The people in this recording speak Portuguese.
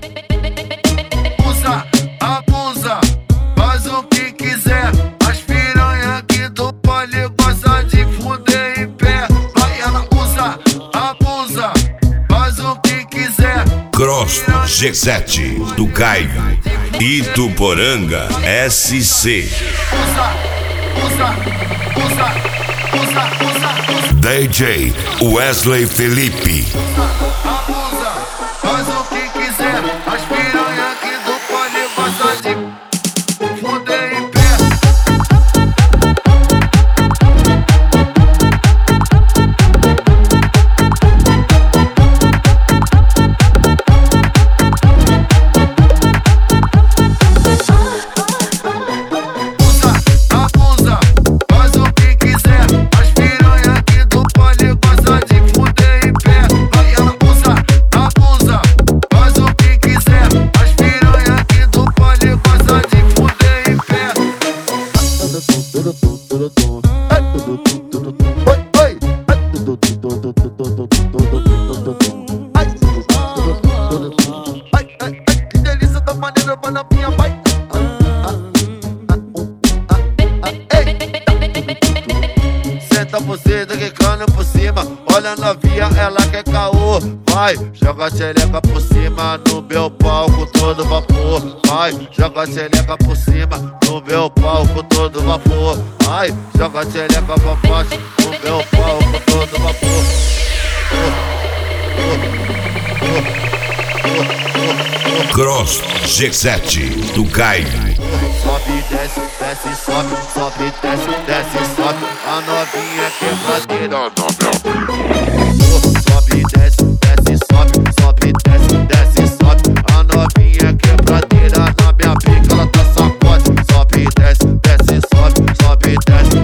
Usa, abusa, faz o que quiser. As piranha aqui do baile gosta de fuder em pé. Vai, ela usa, abusa, faz o que quiser. Cross G7 do Caio, Ituporanga SC. Usa. DJ Wesley Felipe. Abusa, faz o que quiser. As piranha aqui do baile gosta de fuder em pé. Que delícia da maneira pra novinha, vai. Senta você, quicando por cima. Olha a novinha, ela quer caô. Vai, joga a xereca por cima no meu palco todo vapor. Vai, joga a xereca por cima no meu palco todo vapor. Vai, joga a xereca pra baixo no meu palco todo vapor. Cross G7 do Caio. Sobe, desce, desce, sobe, sobe, desce, desce, sobe. A novinha quebradeira. Sobe, desce, desce, sobe, sobe, desce, desce, sobe. A novinha quebradeira. Na minha pica ela tá sacode. Sobe, desce, desce, sobe, sobe, desce,